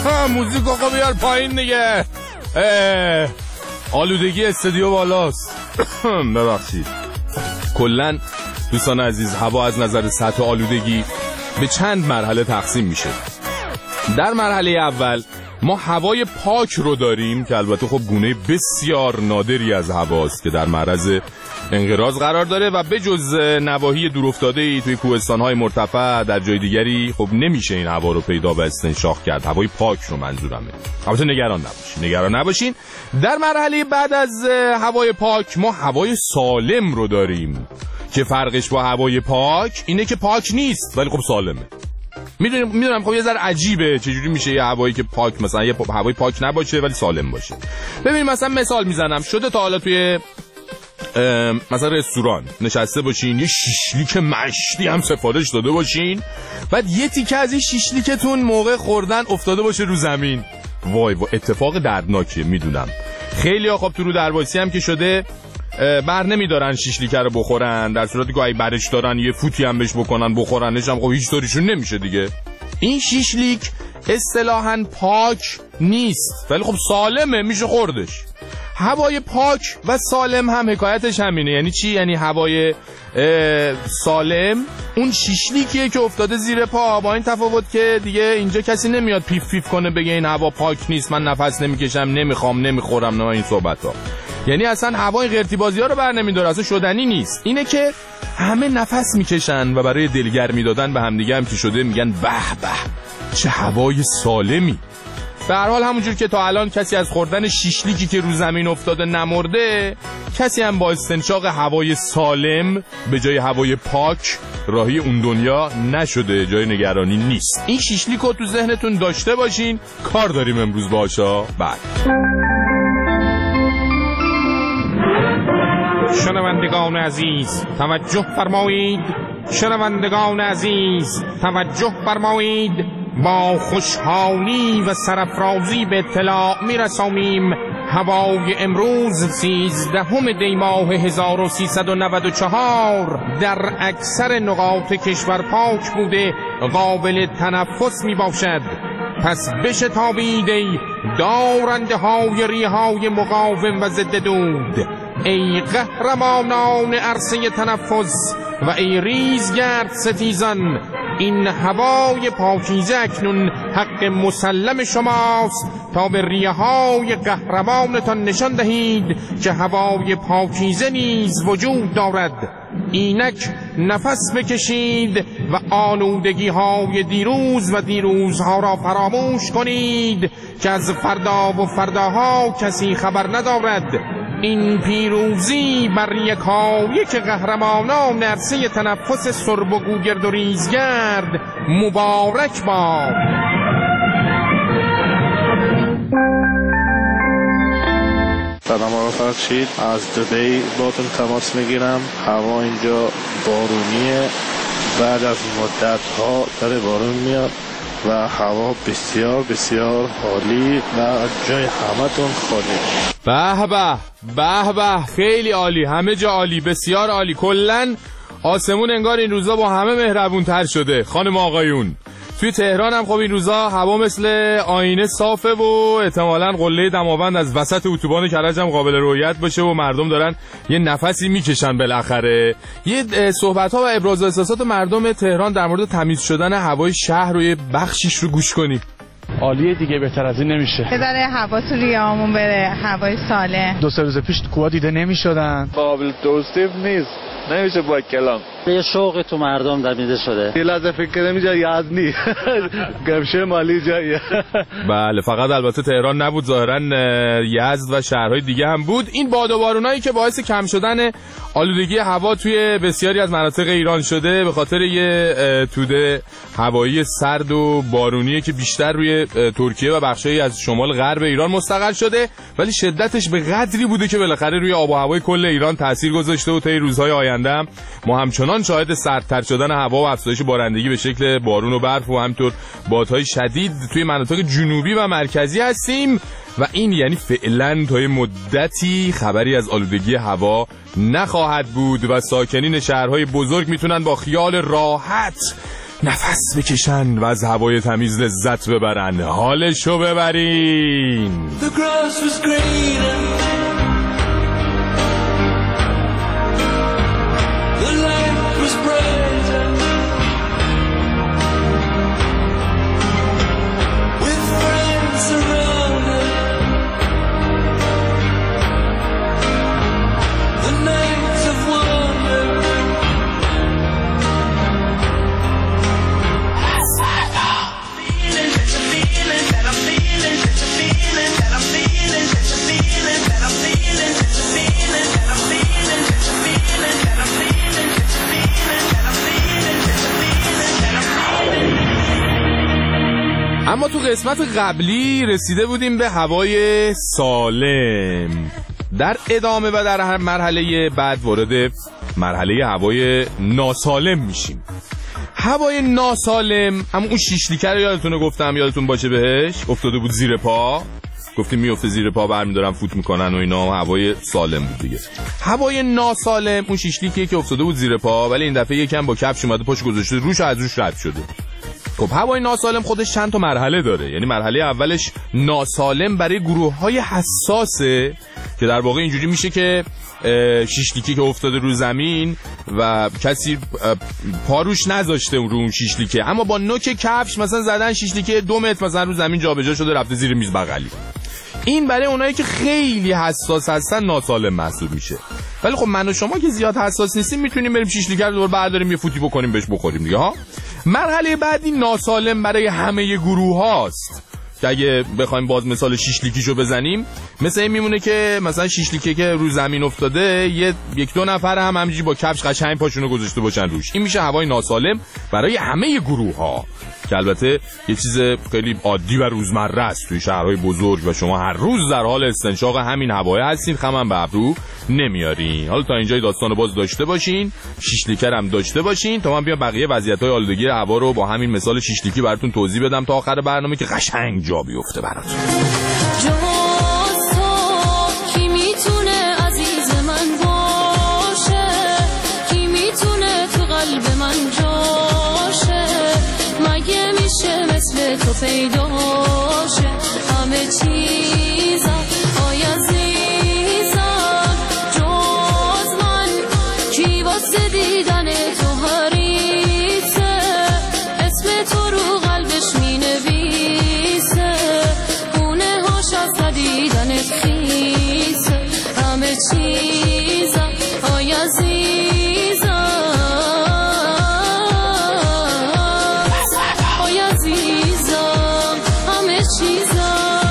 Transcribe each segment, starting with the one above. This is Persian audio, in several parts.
موزیک آقا بیار پایین دیگه. آلودگی استودیو بالاست. ببخشید. کلن دوستان عزیز، هوا از نظر سطح آلودگی به چند مرحله تقسیم میشه. در مرحله اول ما هوای پاک رو داریم که البته خب گونه بسیار نادری از هواست که در معرض انقراض قرار داره و به جز نواحی دورافتاده‌ای توی کوهستان‌های مرتفع در جای دیگری خب نمیشه این هوا رو پیدا و استنشاق کرد. هوای پاک رو منظورمه. البته نگران نباشین. در مرحله بعد از هوای پاک ما هوای سالم رو داریم که فرقش با هوای پاک اینه که پاک نیست ولی خب سالمه. میدونم خب یه ذره عجیبه چجوری میشه یه هوایی که پاک، مثلا یه هوای پاک نباشه ولی سالم باشه. ببین مثلا مثال میزنم، شده تا حالا توی مثلا رستوران نشسته باشین، یه شیشلیک مشتی هم سفارش داده باشین، بعد یه تیکه از این شیشلیکتون موقع خوردن افتاده باشه رو زمین؟ وای اتفاق دردناکیه. میدونم خیلی ها خب تو رو درواسی هم که شده بر نمیدارن شیشلیکه رو بخورن، در صورتی که اگه برش دارن یه فوتی هم بهش بکنن بخورنش هم خب هیچ طوریشون نمیشه دیگه. این شیشلیک اصطلاحاً پاک نیست ولی خب سالمه، میشه خوردش. هوای پاک و سالم هم حکایتش همینه. یعنی چی؟ یعنی هوای سالم اون شیشلیکیه که افتاده زیر پا، با این تفاوت که دیگه اینجا کسی نمیاد پیف پیف کنه بگه این هوا پاک نیست، من نفس نمیکشم، نمیخوام، نمیخورم، نه این صحبت ها. یعنی اصلا هوای قرتی بازی ها رو بر نمیداره، اصلا شدنی نیست. اینه که همه نفس میکشن و برای دلگرمی دادن به همدیگه هم که شده میگن به به چه هوای سالمی. به هر حال همونجور که تا الان کسی از خوردن شیشلیکی که رو زمین افتاده نمرده، کسی هم با استنشاق هوای سالم به جای هوای پاک راهی اون دنیا نشده. جای نگرانی نیست. این شیشلیکو تو ذهنتون داشته باشین، کار داریم امروز باشا. بعد شنوندگان عزیز توجه فرمایید، شنوندگان عزیز توجه فرمایید، با خوشحالی و سرافرازی به اطلاع میرسانیم هوای امروز 13 دی ماه 1394 در اکثر نقاط کشور پاک بوده، قابل تنفس می باشد. پس بشتابید ای دارنده های ریهای مقاوم و ضد دود، ای قهرمانان عرصه تنفس و ای ریزگرد ستیزان، این هوای پاکیزه اکنون حق مسلم شماست تا به ریه‌های قهرمانتان نشان دهید که هوای پاکیزه نیز وجود دارد. اینک نفس بکشید و آلودگی‌های دیروز و دیروزها را فراموش کنید که از فردا و فرداها کسی خبر ندارد. این پیروزی بر یکایک قهرمانان عرصه تنفس سرب و گوگرد و ریزگرد مبارک باد. سلام آقا فرشید، از دبی باتون تماس میگیرم. هوا اینجا بارونیه، بعد از مدت ها داره بارون میاد و هوا بسیار بسیار عالی و جای همتون خالی. به به به به، خیلی عالی، همه جا عالی، بسیار عالی. کلن آسمون انگار این روزا با همه مهربون تر شده. خانم آقایون توی تهران هم خب این روزا هوا مثل آینه صافه و احتمالاً قله دماوند از وسط اتوبان کرج هم قابل رؤیت باشه و مردم دارن یه نفسی میکشن بالاخره. یه صحبت‌ها و ابراز احساسات مردم تهران در مورد تمیز شدن هوای شهر رو یه بخشیش رو گوش کنیم. عالیه دیگه، بهتر از این نمیشه. بذاره هوا تو ریه‌هامون بره، هوای سالم. 2 روز پیش کوها دیده نمیشدن. قابل توصیف نیست، نمیشه با کلام. یه شوق تو مردم دمیده شده. یه لحظه فکر کردم اینجا یزدی گمشه مالی جاییه. بله، فقط البته تهران نبود، ظاهرا یزد و شهرهای دیگه هم بود. این باد و بارونایی که باعث کم شدن آلودگی هوا توی بسیاری از مناطق ایران شده به خاطر یه توده هوایی سرد و بارونیه که بیشتر روی ترکیه و بخشایی از شمال غرب ایران مستقر شده، ولی شدتش به قدری بوده که بالاخره روی آب و هوای کل ایران تاثیر گذاشته و طی روزهای آینده هم ما همچنان شاهد سردتر شدن هوا و افزایش بارندگی به شکل بارون و برف و همینطور بادهای شدید توی مناطق جنوبی و مرکزی هستیم و این یعنی فعلا تا مدتی خبری از آلودگی هوا نخواهد بود و ساکنین شهرهای بزرگ میتونن با خیال راحت نفس بکشن و از هوای تمیز لذت ببرن، حالشو ببرین. The grass was greener. The light was brighter. With friends around it. The nights of wonder. اما تو قسمت قبلی رسیده بودیم به هوای سالم. در ادامه و در مرحله بعد وارد مرحله هوای ناسالم میشیم. هوای ناسالم هم اون شیشلیکه رو یادتون باشه بهش افتاده بود زیر پا، گفتیم میفته زیر پا برمیدارن فوت میکنن و اینا، هوای سالم بود دیگه. هوای ناسالم اون شیشلیکیه که افتاده بود زیر پا ولی این دفعه یکم با کفش اومده پاش گذاشته روش و از روش رد شده. خب هوای ناسالم خودش چند تا مرحله داره. یعنی مرحله اولش ناسالم برای گروه‌های حساسه که در واقع اینجوری میشه که شیشلیکی که افتاده رو زمین و کسی پاروش نذاشته رو اون شیشلیکه، اما با نوک کفش مثلا زدن شیشلیکه 2 متر مثلا رو زمین جابجا شده رفته زیر میز بغلی. این برای اونایی که خیلی حساس هستن ناسالم محسوب میشه. ولی خب من و شما که زیاد حساس نیستیم میتونیم بریم شیشلیکه رو دور برداریم یه فوتی بکنیم بهش بخوریم دیگه ها. مرحله بعدی ناسالم برای همه گروه هاست که اگه بخوایم باز مثال شیشلیکیشو بزنیم مثل این میمونه که مثلا شیشلیکه که رو زمین افتاده یک دو نفر هم همینجوری با کفش قشنگ پاشونو گذاشته باشن روش، این میشه هوای ناسالم برای همه گروه ها که البته یه چیز خیلی عادی و روزمره است توی شهرهای بزرگ و شما هر روز در حال استنشاق همین هوای هستین، خمم به ابرو نمیارین. حالا تا اینجای داستانو باز داشته باشین، شیشلیکه هم داشته باشین تا من بیام بقیه وضعیت‌های آلودگی هوا رو با همین مثال شیشلیکی براتون توضیح بدم تا آخر برنامه که قشنگ جا بیفته براتون. کی میتونه عزیز من باشه، کی میتونه تو قلب من جاشه، مگه میشه مثل تو پیدا شه، همه چیزم آی عزیزم جز من، کی واسه دیدن تو حریصه، اسم تو رو قلبش مینویسه، خونه هاش از ندیدنت خیسه، همه چیزم آی عزیزم آی عزیزم همه چیزم.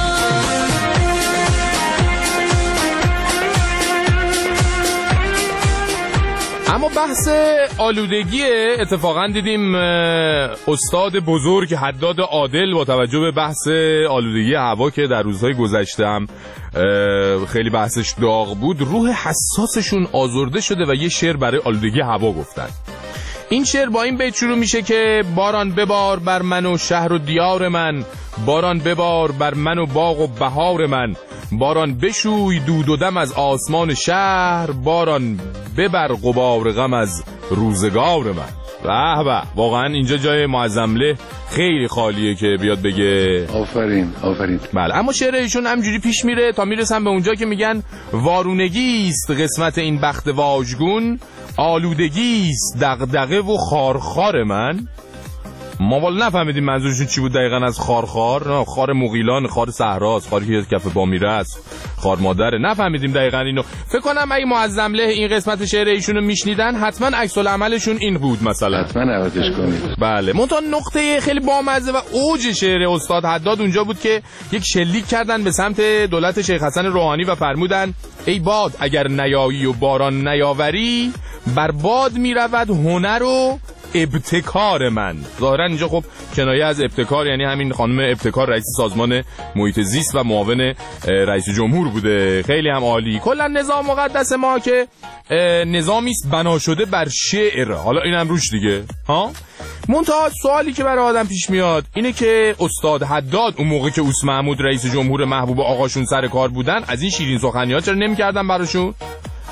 اما بحث آلودگی اتفاقا دیدیم استاد بزرگ حداد عادل با توجه به بحث آلودگی هوا که در روزهای گذشته هم خیلی بحثش داغ بود، روح حساسشون آزرده شده و یه شعر برای آلودگی هوا گفتن. این شعر با این بیت شروع میشه که باران ببار بر من و شهر و دیار من، باران ببار بر من و باغ و بهار من، باران بشوی دود و دم از آسمان شهر، باران ببر غبار غم از روزگار من. به به، واقعا اینجا جای معظمله خیلی خالیه که بیاد بگه آفرین آفرین. بله، اما شعر ایشون همجوری پیش میره تا میرسن به اونجا که میگن وارونگیست قسمت این بخت واژگون، آلودگیست دغدغه و خارخار من. ما والا نفهمیدیم منظورشون چی بود دقیقاً از خارخار. نه، خار مغیلان، خار صحراست، خاری که کف بامیره است، خار مادره. نفهمیدیم دقیقاً اینو. فکر کنم اگه معظمله این قسمت شعر ایشونو میشنیدن حتما عکس العملشون این بود مثلا. حتما عوضش کنید. بله، منتها نقطه خیلی بامزه و اوج شعر استاد حداد اونجا بود که یک شلیک کردن به سمت دولت شیخ حسن روحانی و فرمودن ای باد اگر نیایی و باران نیاوری، بر باد میرود هنر و ابتکار من. ظاهرا اینجا خب کنایه از ابتکار یعنی همین خانم ابتکار رئیس سازمان محیط زیست و معاون رئیس جمهور بوده. خیلی هم عالی. کلا نظام مقدس ما که نظامی است بنا شده بر شعر، حالا اینم روش دیگه ها. منتها سوالی که برای آدم پیش میاد اینه که استاد حداد اون موقع که اوس محمود رئیس جمهور محبوب آقاشون سر کار بودن از این شیرین سخنی‌ها چرا نمی‌کردن براشون؟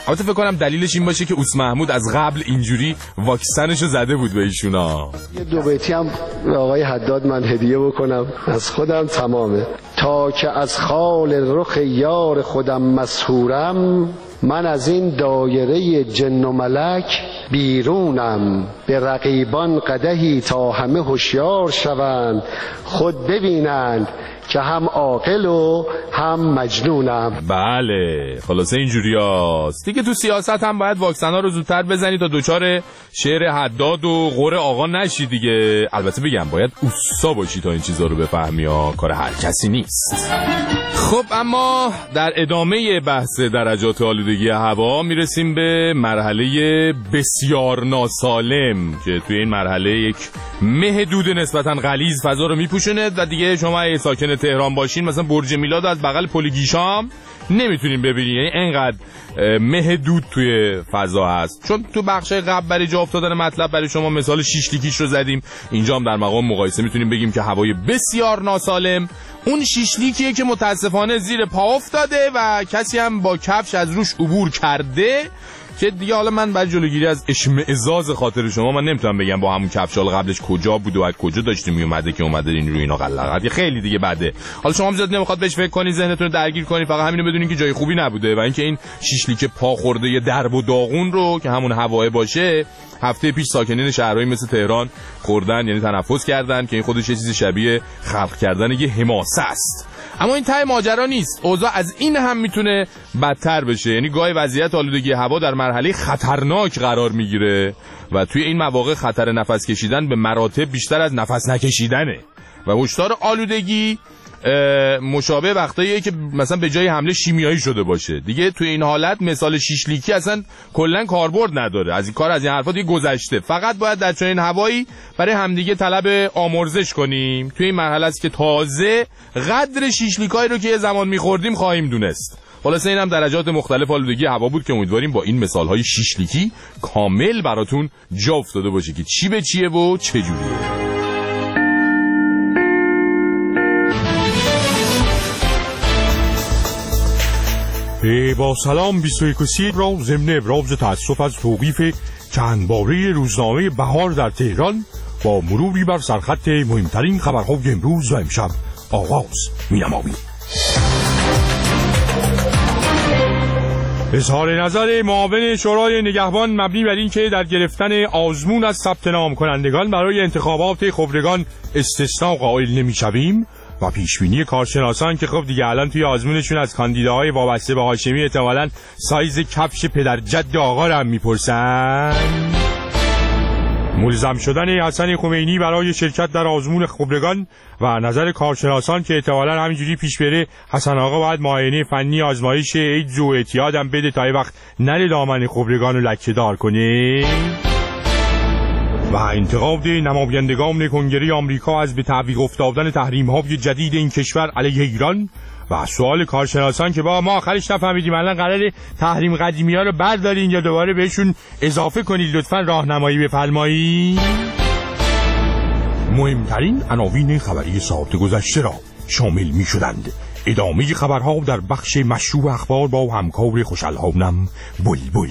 البته فکر کنم دلیلش این باشه که اوس محمود از قبل اینجوری واکسنشو زده بود به ایشونا. یه دو بیتی هم به آقای حداد من هدیه بکنم از خودم تمامه. تا که از خال رخ یار خودم مسحورم، من از این دایره جن و ملک بیرونم. به رقیبان قدحی تا همه هوشیار شوند، خود ببینند که هم عاقل و هم مجنونم. بله خلاصه اینجوری هست دیگه. تو سیاست هم باید واکسن ها رو زودتر بزنی تا دوچار شعر حداد و غور آقا نشی دیگه. البته بگم باید اوستا باشی تا این چیزا رو بفهمی ها، کار هر کسی نیست. خب اما در ادامه بحث درجات آلودگی هوا میرسیم به مرحله بسیار ناسالم که توی این مرحله یک مه دود نسبتا غلیظ فضا رو میپوشونه و دیگه شما اگه ساکن تهران باشین مثلا برج میلاد از بغل پل گیشام نمیتونین ببینین، یعنی انقدر مه دود توی فضا هست. چون تو بخشای قبل برای جا افتادن مطلب برای شما مثال شیشلیکیش رو زدیم، اینجا هم در مقام مقایسه میتونیم بگیم که هوای بسیار ناسالم اون شیشلیکیه که متاسفانه زیر پا افتاده و کسی هم با کفش از روش عبور کرده که دیگه حالا من برای جلوگیری از اشمئزاز خاطر شما من نمیتونم بگم با همون کفشال قبلش کجا بود و از کجا داشته میومده که اومده این رو اینا قلقات خیلی دیگه بده. حالا شما هم زیاد نمیخواد بهش فکر کنی، ذهنتون رو درگیر کنی، فقط همینو بدونین که جای خوبی نبوده و اینکه این شیشلیک پا خورده یه درب و داغون رو که همون هواه باشه هفته پیش ساکنین شهرهای مثل تهران خوردن، یعنی تنفس کردن که این خودش یه چیز شبیه خلق کردن یه حماسه است. اما این ته ماجرا نیست، اوضاع از این هم میتونه بدتر بشه. یعنی گاهی وضعیت آلودگی هوا در مرحله خطرناک قرار میگیره و توی این مواقع خطر نفس کشیدن به مراتب بیشتر از نفس نکشیدنه و هشدار آلودگی مشابه وقتاییه که مثلا به جای حمله شیمیایی شده باشه دیگه. توی این حالت مثال شیشلیکی اصلا کلا کاربرد نداره، از این کار از این حرفا دیگه گذشته. فقط باید در چنین هوایی برای همدیگه طلب آمرزش کنیم. توی این مرحله است که تازه قدر شیشلیکایی رو که یه زمان می‌خوردیم خواهیم دونست. خلاصه اینم درجات مختلف آلودگی هوا بود که امیدواریم با این مثال‌های شیشلیکی کامل براتون جا افتاده باشه که چی به چیه و چه جوریه. با سلام 21 را ضمن ابراز تأسف از توقیف چند باره روزنامه بهار در تهران با مروری بر سرخط مهمترین خبرهای امروز و امشب آغاز می‌نماییم. اظهار نظر معاون شورای نگهبان مبنی بر این که در گرفتن آزمون از ثبت نام کنندگان برای انتخابات خبرگان استثناء قائل نمی‌شویم و پیشبینی کارشناسان که خب دیگه الان توی آزمونشون از کاندیداهای وابسته به هاشمی احتمالاً سایز کفش پدر جد آقا رو هم میپرسن. ملزم شدن حسن خمینی برای شرکت در آزمون خبرگان و نظر کارشناسان که احتمالاً همینجوری پیش بره حسن آقا باید معاینه فنی آزمایش ایدز و اعتیاد هم بده تا وقت نره دامن خبرگان رو لکه‌دار کنه. و انتقاد نمایندگان کنگره آمریکا از به تعویق افتادن تحریم‌های جدید این کشور علیه ایران و سوال کارشناسان که با ما آخرش نفهمیدیم الان قراره تحریم قدیمی‌ها رو بردارین یا دوباره بهشون اضافه کنید، لطفاً راهنمایی بفرمایید. مهمترین عناوین خبری ساعت گذشته را شامل می‌شدند. ادامه خبرها در بخش مشروع اخبار با همکار خوش‌الحالم بلبل.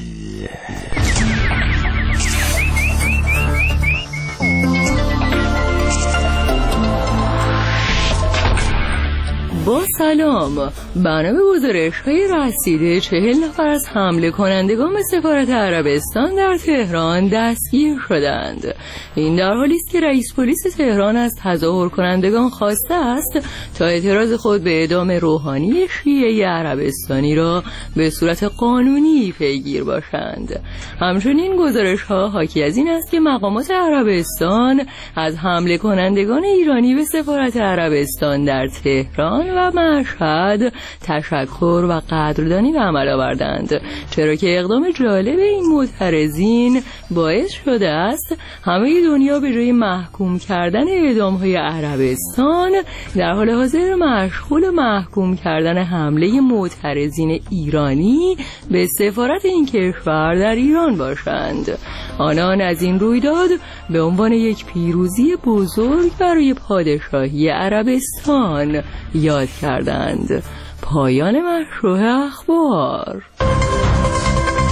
با سلام، برنامه گزارش‌های رسیده 40 نفر از حمله کنندگان به سفارت عربستان در تهران دستگیر شدند. این در حالی است که رئیس پلیس تهران از تظاهر کنندگان خواسته است تا اعتراض خود به اعدام روحانی شیعه عربستانی را به صورت قانونی پیگیر باشند. همچنین گزارش‌ها حاکی از این است که مقامات عربستان از حمله کنندگان ایرانی به سفارت عربستان در تهران و مشهد تشکر و قدردانی به عمل آوردند، چرا که اقدام جالب این معترضین باعث شده است همه دنیا به جای محکوم کردن اعدام‌های عربستان در حال حاضر مشغول محکوم کردن حمله معترضین ایرانی به سفارت این کشور در ایران باشند. آنان از این رویداد به عنوان یک پیروزی بزرگ برای پادشاهی عربستان یاد کردند. پایان مشروع اخبار.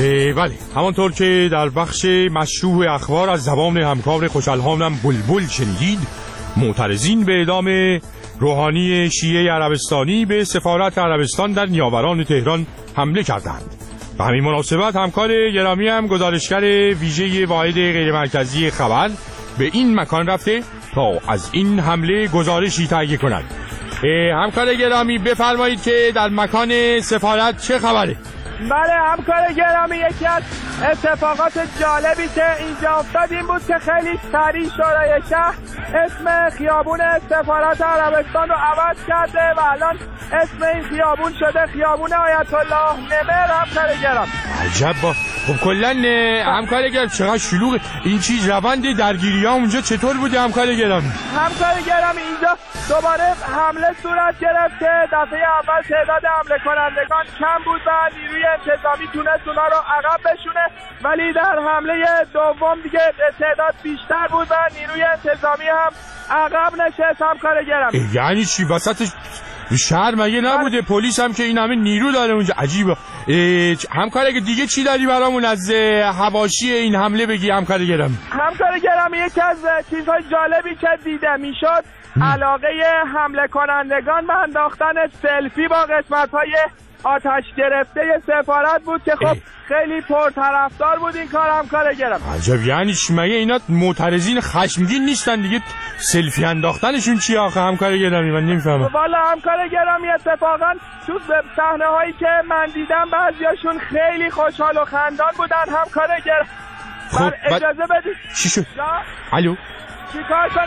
بله، همانطور که در بخش مشروع اخبار از زبان همکار خوشالهامم بلبل شنیدید، معترضین به اعدام روحانی شیعه عربستانی به سفارت عربستان در نیاوران تهران حمله کردند. به همین مناسبت همکار گرامی هم گزارشگر ویژه واحد غیرمرکزی خبر به این مکان رفته تا از این حمله گزارشی تهیه کند. همکار گرامی بفرمایید که در مکان سفارت چه خبره؟ بله همکار گرامی، یکی از اتفاقات جالبی که اینجا افتاد این بود که خیلی سریع شورای شهر اسم خیابون سفارت عربستان رو عوض کرده و الان اسم این خیابون شده خیابون آیت الله نمر. همکار گرامی عجب. خب کلا همکار گرامی چقدر شلوغه این چیز، روند درگیری ها اونجا چطور بوده همکار گرامی؟ همکار گرامی اینجا دوباره حمله صورت گرفت که دفعه اول تعداد حمله کنندگان کم بود و نیروی انتظامی تونست اونا رو عقب بشونه، ولی در حمله دوم دیگه تعداد بیشتر بود و نیروی انتظامی هم عقب نشست. همکار گرامی یعنی چی وسط شهر مگه نبوده؟ پلیس هم که این همه نیرو داره اونجا، عجیبه. همکار دیگه چی داری برامون از حواشی این حمله بگی همکار گرامی؟ همکار گرامی یکی از چیزهای جالبی که دیده میشد علاقه حمله کنندگان به انداختن سلفی با قسمت‌های آتش گرفته سفارت بود که خب خیلی پرطرفدار بود این کار. همکار گرامی عجب، یعنی مگه اینا معترضین خشمگین نیستن دیگه؟ سلفی انداختنشون چیه آخه همکار گرامی؟ من نمیفهمم والا همکار گرامی اتفاقا تو صحنه هایی که من دیدم بعضیاشون خیلی خوشحال و خندان بودن. همکار گرامی خب اجازه بدید. چی شد؟ الو چیکار کنم؟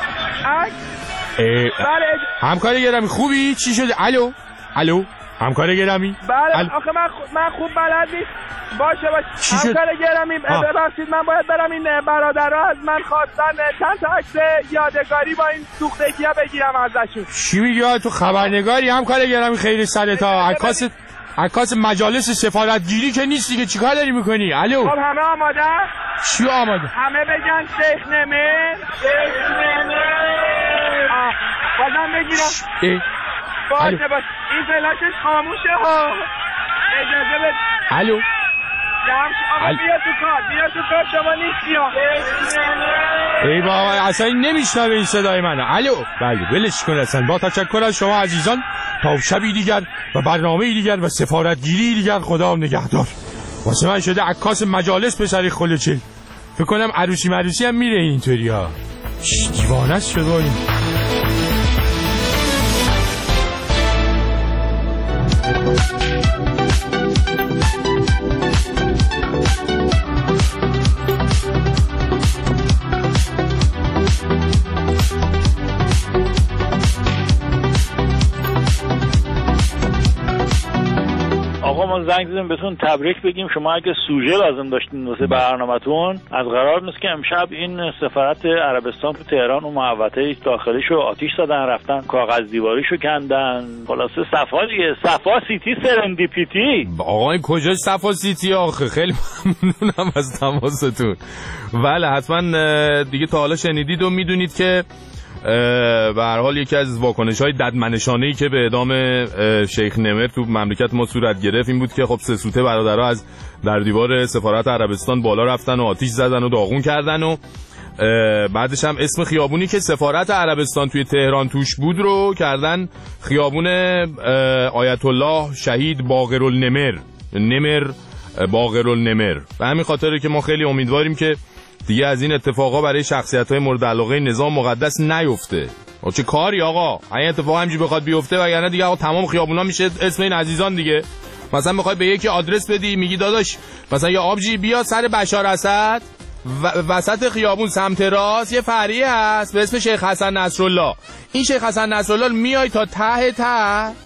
بله همکار گرامی خوبی؟ چی شده؟ الو همکار گرامی؟ بله آخه من خوب بلد نیست. باشه همکار گرامی ببخشید من باید برم این برادرها از من خواستن چند تا عکس یادگاری با این سوختگی‌ها بگیرم ازشون. چی میگی تو خبرنگاری همکار گرامی؟ خیلی سرتا عکاس مجالس سفارتگیری که نیست دیگه، چیکار داری میکنی؟ الو خب همه آماده؟ چی آماده؟ همه بگن شیخ نمر. بازم بگیرم باشه این فلاشش خاموشه ها. اجازه بده. الو آقا بیا تو کار شما نیستی ها. ای بابا اصلا این نمیشنوه این صدای منه. الو بله ولش کن اصلا. با تشکر از شما عزیزان، تا شبی دیگر و برنامه دیگر و سفارتگیری دیگر خدا نگهدار. واسه من شده عکاس مجالس پسری خلوچل. فکر کنم عروسی هم میره اینطوری ها. دیوانه است شده این. آقا ما زنگ زدیم بهتون تبریک بگیم. شما اگه سوژه لازم داشتین واسه برنامه‌تون، از قرار نیست که امشب این سفارت عربستان تو تهران و محوطه داخلیشو آتش زدن، رفتن کاغذ دیواریشو کندن. خلاصه صفا دیگه، صفا سیتی سرندیپیتی. آقا این کجا صفا سیتی آخه؟ خیلی ممنونم از تماستون. بله حتما دیگه تا حالا شنیدید و میدونید که به هر حال یکی از واکنش‌های ددمنشانه‌ای که به اعدام شیخ نمر تو مملکت ما صورت گرفت این بود که خب سه سوته برادرها از در دیوار سفارت عربستان بالا رفتن و آتش زدن و داغون کردن و بعدش هم اسم خیابونی که سفارت عربستان توی تهران توش بود رو کردن خیابون آیت الله شهید باقرالنمر، نمر باقرالنمر. به همین خاطره که ما خیلی امیدواریم که دیگه از این اتفاقا برای شخصیت‌های مورد علاقه نظام مقدس نیفته. چه کاری آقا؟ این اتفاق همینجوری بخواد بیفته وگرنه دیگه آقا تمام خیابونا میشه اسم این عزیزان دیگه. مثلا میخوای به یکی آدرس بدی میگی داداش مثلا یا آبجی بیا سر بشار اسد وسط خیابون سمت راست یه فرعی هست به اسم شیخ حسن نصرالله. این شیخ حسن نصرالله میای تا ته